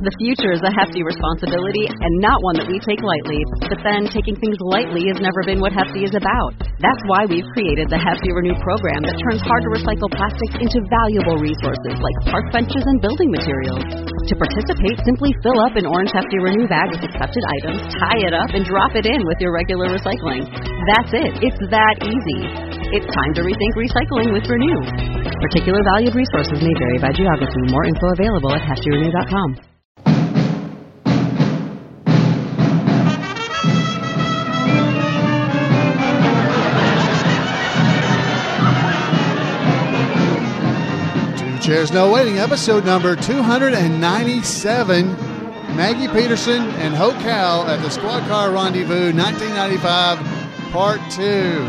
The future is a hefty responsibility and not one that we take lightly. But then, taking things lightly has never been what Hefty is about. That's why we've created the Hefty Renew program that turns hard-to-recycle plastics into valuable resources like park benches and building materials. To participate, simply fill up an orange Hefty Renew bag with accepted items, tie it up, and drop it in with your regular recycling. That's it. It's that easy. It's time to rethink recycling with Renew. Particular valued resources may vary by geography. More info available at heftyrenew.com. Chairs No Waiting, episode number 297. Maggie Peterson and Hoke Howell at the Squad Car Rendezvous 1995, Part 2.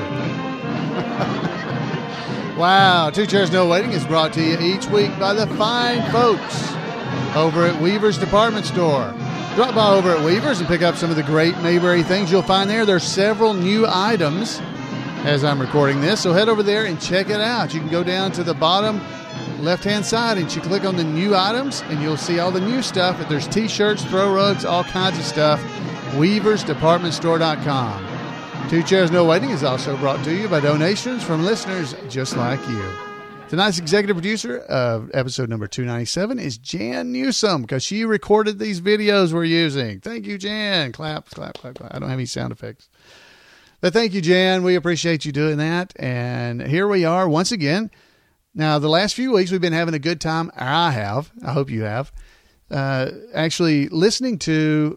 Wow, Two Chairs No Waiting is brought to you each week by the fine folks over at Weaver's Department Store. Drop by over at Weaver's and pick up some of the great Mayberry things you'll find there. There's several new items as I'm recording this, so head over there and check it out. You can go down to the bottom left-hand side and you click on the new items and you'll see all the new stuff. But there's t-shirts, throw rugs, all kinds of stuff. weaversdepartmentstore.com. Two Chairs No Waiting is also brought to you by donations from listeners just like you. Tonight's executive producer of episode number 297 is Jan Newsom, because she recorded these videos we're using. Thank you, Jan. Clap, clap, clap, clap. I don't have any sound effects. But thank you, Jan. We appreciate you doing that. And here we are once again. Now, the last few weeks, we've been having a good time. I have. I hope you have. Actually listening to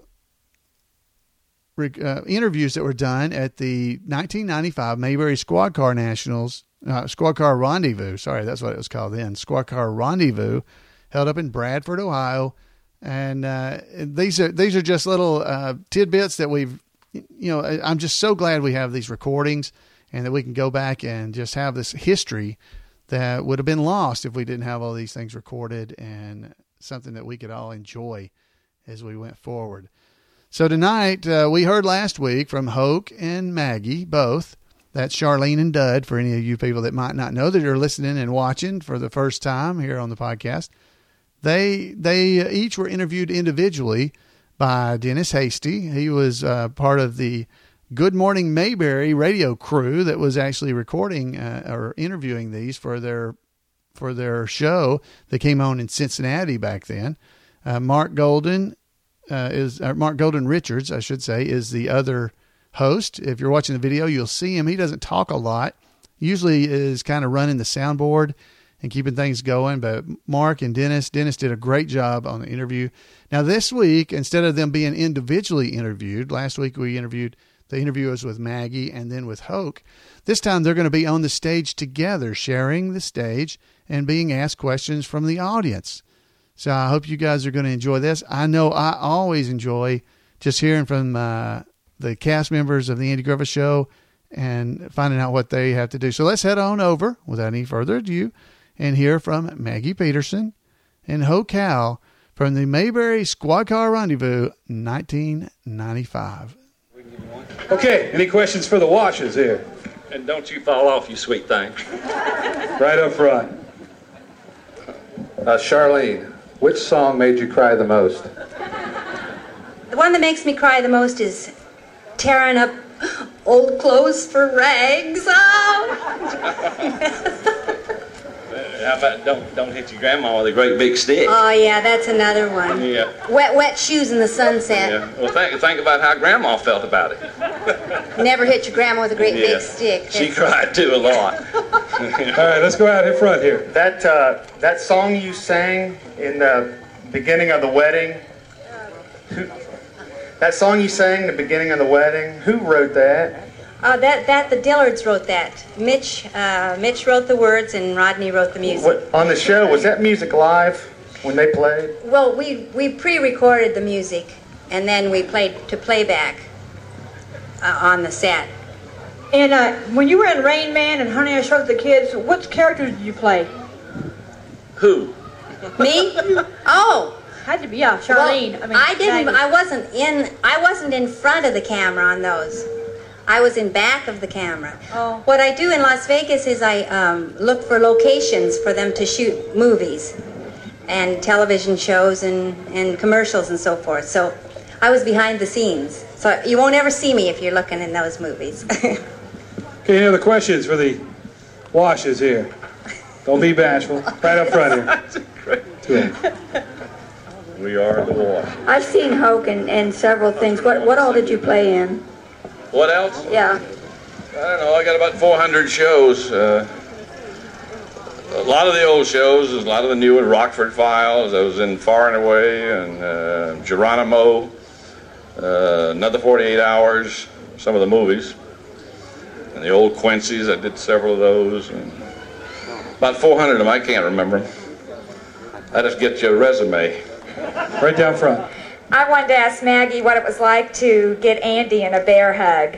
interviews that were done at the 1995 Mayberry Squad Car Squad Car Rendezvous. Sorry, that's what it was called then. Squad Car Rendezvous, held up in Bradford, Ohio. And these are just little tidbits that we've, I'm just so glad we have these recordings and that we can go back and just have this history that would have been lost if we didn't have all these things recorded, and something that we could all enjoy as we went forward. So tonight, we heard last week from Hoke and Maggie, both. That's Charlene and Dud, for any of you people that might not know that are listening and watching for the first time here on the podcast. They each were interviewed individually by Dennis Hasty. He was part of the Good Morning Mayberry radio crew that was actually recording or interviewing these for their show that came on in Cincinnati back then. Mark Golden Richards, I should say, is the other host. If you're watching the video, you'll see him. He doesn't talk a lot. Usually is kind of running the soundboard and keeping things going. But Mark and Dennis did a great job on the interview. Now this week, instead of them being individually interviewed, last week we interviewed the interview was with Maggie and then with Hoke. This time they're going to be on the stage together, sharing the stage and being asked questions from the audience. So I hope you guys are going to enjoy this. I know I always enjoy just hearing from the cast members of the Andy Griffith Show and finding out what they have to do. So let's head on over, without any further ado, and hear from Maggie Peterson and Hoke Howell from the Mayberry Squad Car Rendezvous 1995. Okay, any questions for the washes here? And don't you fall off, you sweet thing. Right up front. Charlene, which song made you cry the most? The one that makes me cry the most is Tearing Up Old Clothes for Rags. Oh. How about don't hit your grandma with a great big stick? Oh, yeah, that's another one. Yeah. Wet shoes in the sunset. Yeah. Well, think about how grandma felt about it. Never hit your grandma with a great big stick. She cried too a lot. All right, let's go out in front here. That song you sang in the beginning of the wedding. That song you sang in the beginning of the wedding. Who wrote that? The Dillards wrote that. Mitch wrote the words and Rodney wrote the music. On the show, was that music live when they played? Well, we pre-recorded the music and then we played to playback on the set. And when you were in Rain Man and Honey, I Shrunk the Kids, what characters did you play? Who? Me? Oh. Had to be Charlene. Well, I wasn't in front of the camera on those. I was in back of the camera. Oh. What I do in Las Vegas is I look for locations for them to shoot movies. and television shows and commercials and so forth. So I was behind the scenes. So you won't ever see me if you're looking in those movies. Okay, any other questions for the washes here? Don't be bashful. Right up front here. We are the wash. I've seen Hoke in several things. What all did you play in? What else? Yeah. I don't know. I got about 400 shows. A lot of the old shows, a lot of the new Rockford Files. I was in Far and Away and Geronimo, Another 48 Hours, some of the movies. And the old Quincy's, I did several of those. And about 400 of them, I can't remember them. I just get you a resume. Right down front. I wanted to ask Maggie what it was like to get Andy in a bear hug.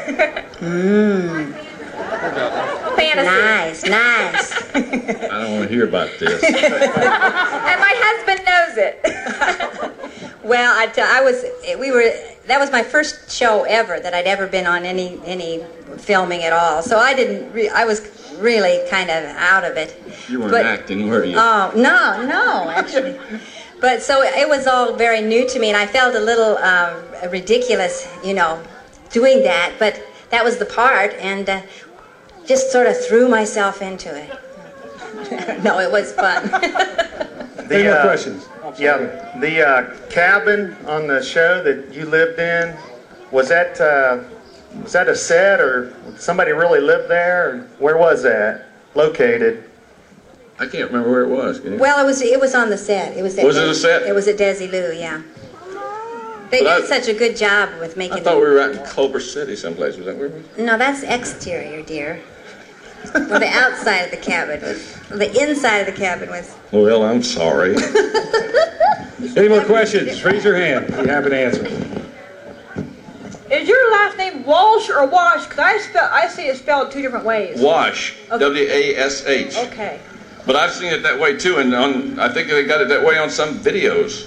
Nice. Fantasy. I don't want to hear about this. And my husband knows it. Well, that was my first show ever that I'd ever been on any filming at all. So I was really kind of out of it. You weren't acting, were you? Oh, no, actually. But so it was all very new to me, and I felt a little ridiculous, doing that. But that was the part, and just sort of threw myself into it. No, it was fun. Any more questions? Yeah, the cabin on the show that you lived in, was that a set, or somebody really lived there? Or where was that located? I can't remember where it was. Can you? Well, it was on the set. It was at Was it a set? It was at Desilu, yeah. They did such a good job with making. I thought we were out in Culver City someplace. Was that where we were? No, that's exterior, dear. Well, the outside of the cabin was. The inside of the cabin was. Well, I'm sorry. Any more questions? Raise your hand if you happen to answer. Is your last name Walsh or Wash? Because I see it spelled two different ways. Wash. Okay. W-A-S-H. Okay. But I've seen it that way too, and I think they got it that way on some videos.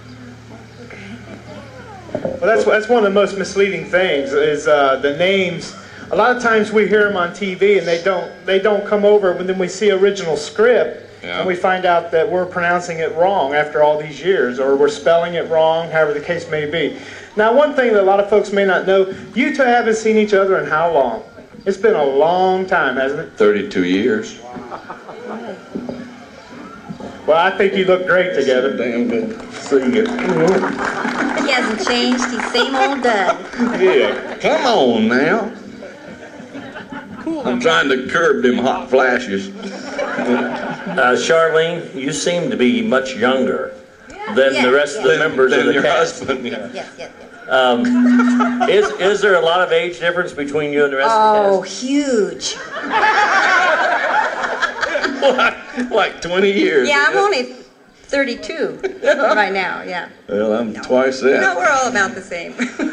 Well, that's one of the most misleading things is the names. A lot of times we hear them on TV and they don't come over, but then we see original script and we find out that we're pronouncing it wrong after all these years, or we're spelling it wrong, however the case may be. Now, one thing that a lot of folks may not know, you two haven't seen each other in how long? It's been a long time, hasn't it? 32 years. Well, I think you look great together. Damn good. See you. He hasn't changed. He's same old Doug. Yeah, come on now. I'm trying to curb them hot flashes. Charlene, you seem to be much younger than the rest of the members of the your cast. husband. Yeah. Yes. Is there a lot of age difference between you and the rest of the Oh, cast? huge. Like 20 years. Yeah, I'm only 32 right now, yeah. Well, I'm twice that. No, we're all about the same.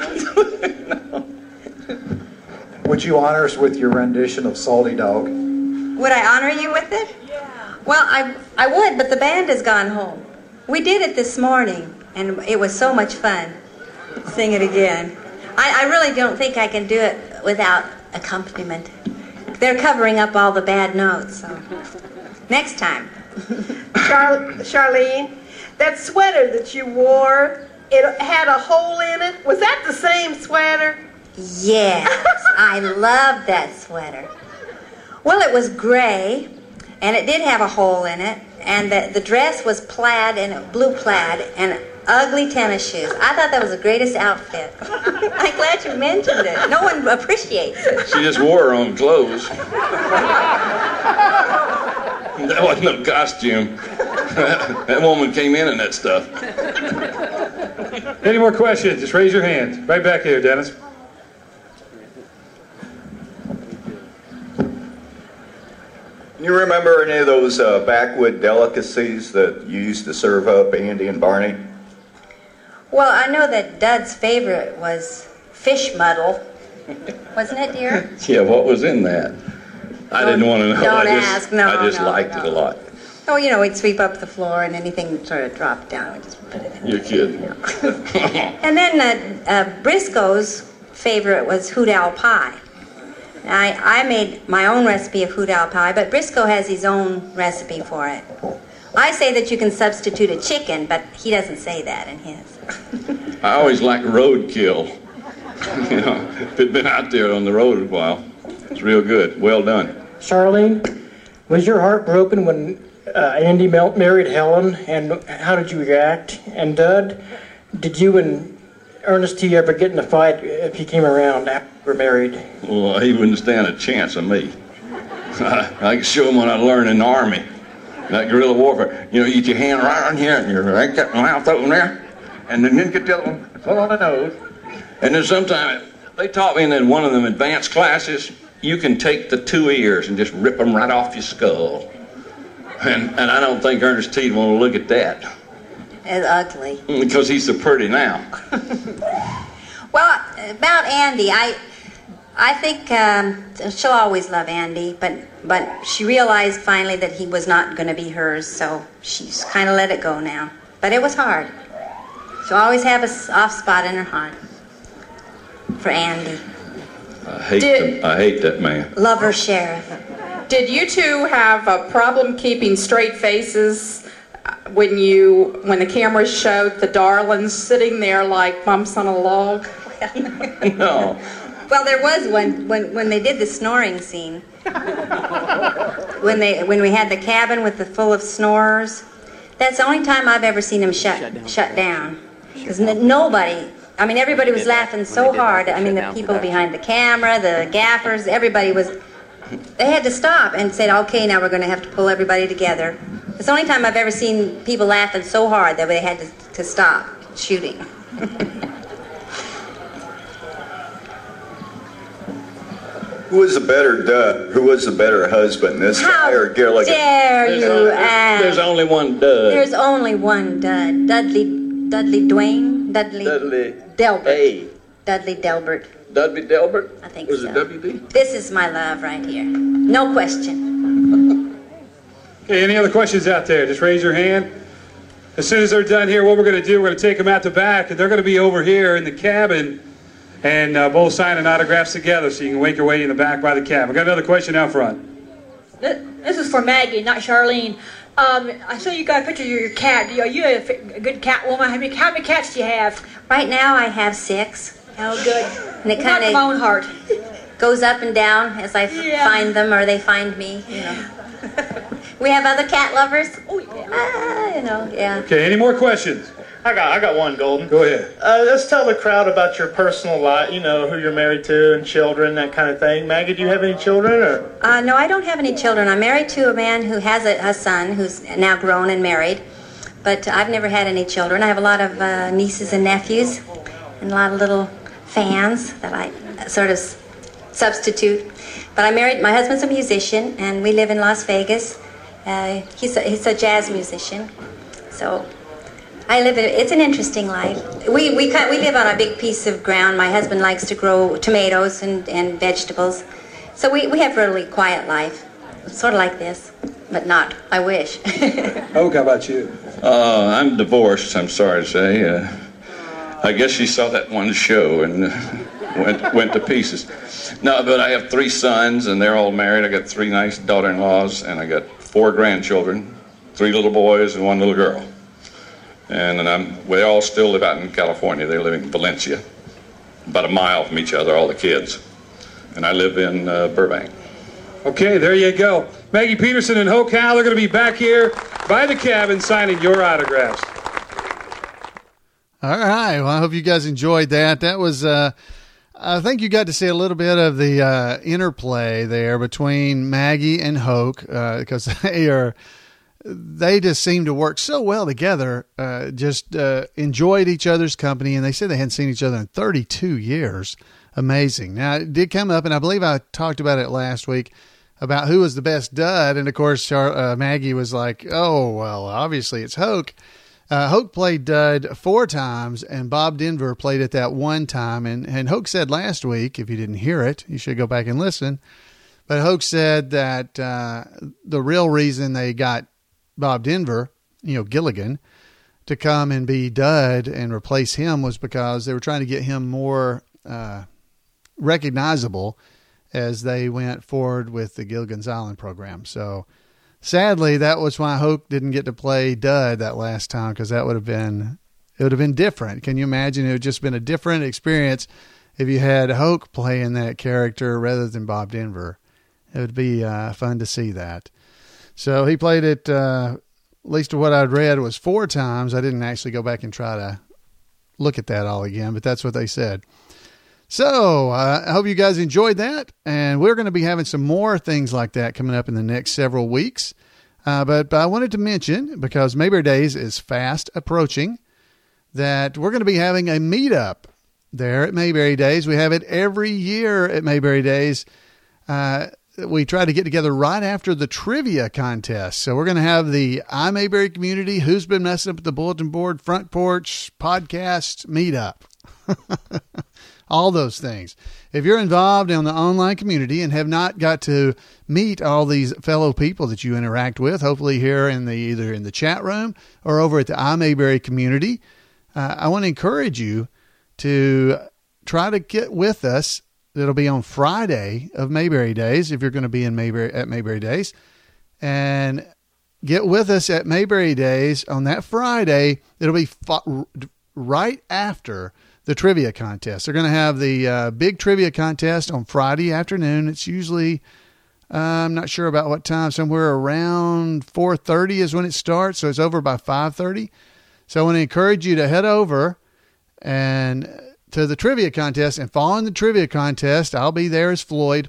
Would you honor us with your rendition of Salty Dog? Would I honor you with it? Yeah. Well, I would, but the band has gone home. We did it this morning, and it was so much fun. Sing it again. I really don't think I can do it without accompaniment. They're covering up all the bad notes, so next time. Charlene, that sweater that you wore, it had a hole in it. Was that the same sweater? Yes, I love that sweater. Well, it was gray, and it did have a hole in it, and the dress was plaid, and blue plaid, and ugly tennis shoes. I thought that was the greatest outfit. I'm glad you mentioned it. No one appreciates it. She just wore her own clothes. That wasn't no costume. That woman came in that stuff. Any more questions? Just raise your hand. Right back here, Dennis. Can you remember any of those backwood delicacies that you used to serve up, Andy and Barney? Well, I know that Dud's favorite was fish muddle. Wasn't it, dear? Yeah, what was in that? I didn't want to know. Don't ask. No, I just no, liked it a lot. Oh, we'd sweep up the floor, and anything sort of dropped down, we'd just put it in. You're kidding. And then Briscoe's favorite was hoot owl pie. I made my own recipe of hoot owl pie, but Briscoe has his own recipe for it. I say that you can substitute a chicken, but he doesn't say that in his. I always like roadkill. You know, if it'd been out there on the road a while, it's real good. Well done. Charlene, was your heart broken when Andy married Helen, and how did you react? And Dud, did you and Ernest T. ever get in a fight if he came around after you were married? Well, he wouldn't stand a chance of me. I could show him what I learned in the Army. That guerrilla warfare. You know, you get your hand right on here, and your right got mouth open there, and then you get the other one full on the nose. And then sometimes, they taught me in one of them advanced classes, you can take the two ears and just rip them right off your skull. And I don't think Ernest T. would want to look at that. It's ugly. Because he's so pretty now. Well, about Andy, I think she'll always love Andy, but she realized finally that he was not going to be hers, so she's kind of let it go now. But it was hard. She'll always have a soft spot in her heart for Andy. I hate that man. Love her, Sheriff. Did you two have a problem keeping straight faces when the cameras showed the darlings sitting there like bumps on a log? No. Well, there was one when they did the snoring scene. when we had the cabin with the full of snorers. That's the only time I've ever seen them shut down. Because nobody, I mean, everybody was laughing so hard. I mean, the people behind the camera, the gaffers, everybody was. They had to stop and said, "Okay, now we're going to have to pull everybody together." It's the only time I've ever seen people laughing so hard that they had to stop shooting. Who was the better Dud? Who was the better husband, this guy or Gilligan? Dare you ask? There's only one Dud. There's only one Dud. Dudley Delbert. Hey. Dudley Delbert. Dudley Delbert? I think was so. Was it WD? This is my love right here. No question. Okay, any other questions out there? Just raise your hand. As soon as they're done here, what we're going to do, we're going to take them out the back, and they're going to be over here in the cabin and both signing autographs together, so you can make your way in the back by the cabin. We got another question out front. This is for Maggie, not Charlene. I saw you got a picture of your cat. Are you a good cat woman? How many cats do you have? Right now I have 6. Oh, good. And it kind of my own heart goes up and down as I find them or they find me. You know. We have other cat lovers. Oh yeah. You know, yeah. Okay, any more questions? I got one, Golden. Go ahead. Let's tell the crowd about your personal life, you know, who you're married to and children, that kind of thing. Maggie, do you have any children? Or? No, I don't have any children. I'm married to a man who has a son who's now grown and married, but I've never had any children. I have a lot of nieces and nephews and a lot of little fans that I sort of substitute. But I'm married. My husband's a musician, and we live in Las Vegas. He's a jazz musician, so I live. It's an interesting life. We live on a big piece of ground. My husband likes to grow tomatoes and vegetables, so we have a really quiet life, sort of like this, but not. I wish. Oh, how about you? I'm divorced. I'm sorry to say. I guess she saw that one show and went to pieces. No, but I have 3 sons, and they're all married. I got 3 nice daughter-in-laws, and I got 4 grandchildren, 3 little boys and 1 little girl. And we all still live out in California. They live in Valencia, about a mile from each other, all the kids. And I live in Burbank. Okay, there you go. Maggie Peterson and Hoke Howell are going to be back here by the cabin signing your autographs. All right. Well, I hope you guys enjoyed that. That was, I think you got to see a little bit of the interplay there between Maggie and Hoke, because they just seem to work so well together, just enjoyed each other's company, and they said they hadn't seen each other in 32 years. Amazing. Now, it did come up, and I believe I talked about it last week, about who was the best Dud, and of course Maggie was like, oh, well, obviously it's Hoke. Hoke played Dud 4 times, and Bob Denver played it that 1 time. And Hoke said last week, if you didn't hear it, you should go back and listen. But Hoke said that the real reason they got Bob Denver, Gilligan, to come and be Dud and replace him was because they were trying to get him more recognizable as they went forward with the Gilligan's Island program. So sadly, that was why Hoke didn't get to play Dud that last time, because it would have been different. Can you imagine? It would have just been a different experience if you had Hoke playing that character rather than Bob Denver. It would be fun to see that. So he played it, at least what I'd read, was 4 times. I didn't actually go back and try to look at that all again, but that's what they said. So I hope you guys enjoyed that, and we're going to be having some more things like that coming up in the next several weeks. But I wanted to mention, because Mayberry Days is fast approaching, that we're going to be having a meetup there at Mayberry Days. We have it every year at Mayberry Days. We try to get together right after the trivia contest. So we're going to have the iMayberry community, Who's Been Messing Up at the Bulletin Board, Front Porch, podcast meetup. All those things. If you're involved in the online community and have not got to meet all these fellow people that you interact with, hopefully here in either in the chat room or over at the iMayberry community, I want to encourage you to try to get with us. It'll be on Friday of Mayberry Days, if you're going to be in at Mayberry Days, and get with us at Mayberry Days on that Friday. It'll be right after the trivia contest. They're going to have the big trivia contest on Friday afternoon. It's usually, I'm not sure about what time, somewhere around 4:30 is when it starts. So it's over by 5:30. So I want to encourage you to head over and to the trivia contest, and following the trivia contest, I'll be there as Floyd,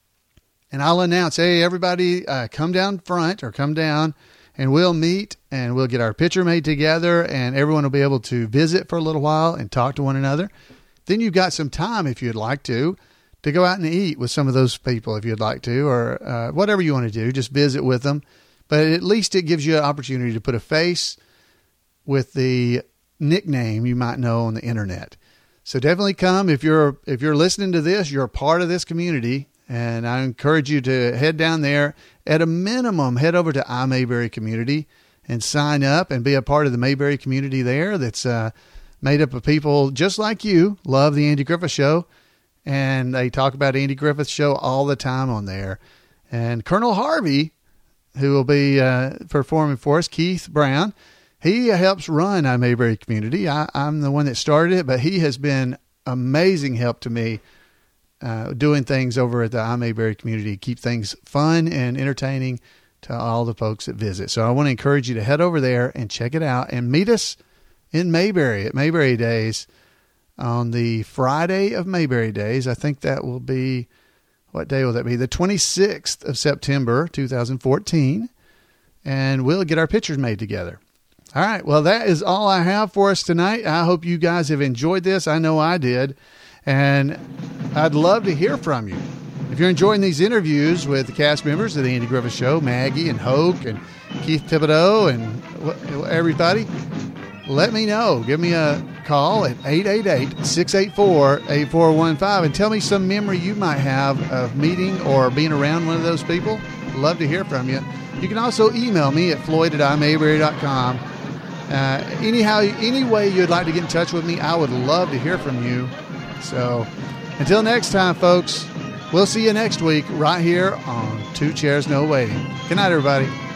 and I'll announce, hey, everybody, come down front or come down, and we'll meet and we'll get our picture made together, and everyone will be able to visit for a little while and talk to one another. Then you've got some time, if you'd like to go out and eat with some of those people, if you'd like to, or whatever you want to do, just visit with them. But at least it gives you an opportunity to put a face with the nickname you might know on the internet. So definitely come. If you're listening to this, you're a part of this community, and I encourage you to head down there. At a minimum, head over to iMayberry community and sign up and be a part of the Mayberry community there. That's made up of people just like you, love the Andy Griffith Show, and they talk about Andy Griffith's show all the time on there. And Colonel Harvey, who will be performing for us, Keith Brown, he helps run iMayberry community. I'm the one that started it, but he has been amazing help to me doing things over at the iMayberry community, keep things fun and entertaining to all the folks that visit. So I want to encourage you to head over there and check it out and meet us in Mayberry at Mayberry Days on the Friday of Mayberry Days. I think that will be, what day will that be? The 26th of September, 2014. And we'll get our pictures made together. All right. Well, that is all I have for us tonight. I hope you guys have enjoyed this. I know I did. And I'd love to hear from you. If you're enjoying these interviews with the cast members of the Andy Griffith Show, Maggie and Hoke and Keith Thibodeau and everybody, let me know. Give me a call at 888-684-8415 and tell me some memory you might have of meeting or being around one of those people. Love to hear from you. You can also email me at floyd@imayberry.com. Any way you'd like to get in touch with me, I would love to hear from you. So until next time, folks, we'll see you next week right here on Two Chairs No Waiting. Good night, everybody.